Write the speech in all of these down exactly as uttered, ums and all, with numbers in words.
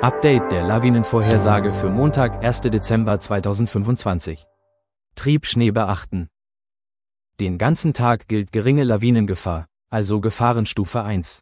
Update der Lawinenvorhersage für Montag, erster Dezember zweitausendfünfundzwanzig. Triebschnee beachten. Den ganzen Tag gilt geringe Lawinengefahr, also Gefahrenstufe eins.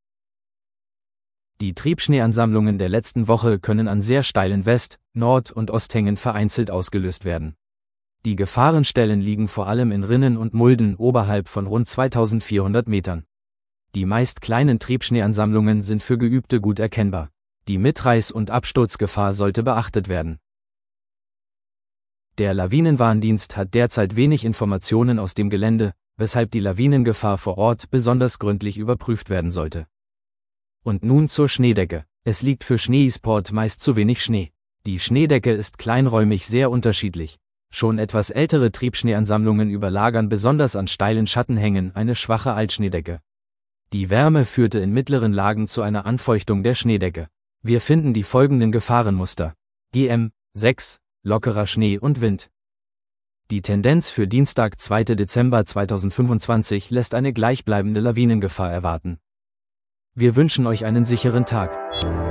Die Triebschneeansammlungen der letzten Woche können an sehr steilen West-, Nord- und Osthängen vereinzelt ausgelöst werden. Die Gefahrenstellen liegen vor allem in Rinnen und Mulden oberhalb von rund zweitausendvierhundert Metern. Die meist kleinen Triebschneeansammlungen sind für Geübte gut erkennbar. Die Mitreiß- und Absturzgefahr sollte beachtet werden. Der Lawinenwarndienst hat derzeit wenig Informationen aus dem Gelände, weshalb die Lawinengefahr vor Ort besonders gründlich überprüft werden sollte. Und nun zur Schneedecke. Es liegt für Schneesport meist zu wenig Schnee. Die Schneedecke ist kleinräumig sehr unterschiedlich. Schon etwas ältere Triebschneeansammlungen überlagern besonders an steilen Schattenhängen eine schwache Altschneedecke. Die Wärme führte in mittleren Lagen zu einer Anfeuchtung der Schneedecke. Wir finden die folgenden Gefahrenmuster. G M sechs, lockerer Schnee und Wind. Die Tendenz für Dienstag, zweiter Dezember zweitausendfünfundzwanzig lässt eine gleichbleibende Lawinengefahr erwarten. Wir wünschen euch einen sicheren Tag.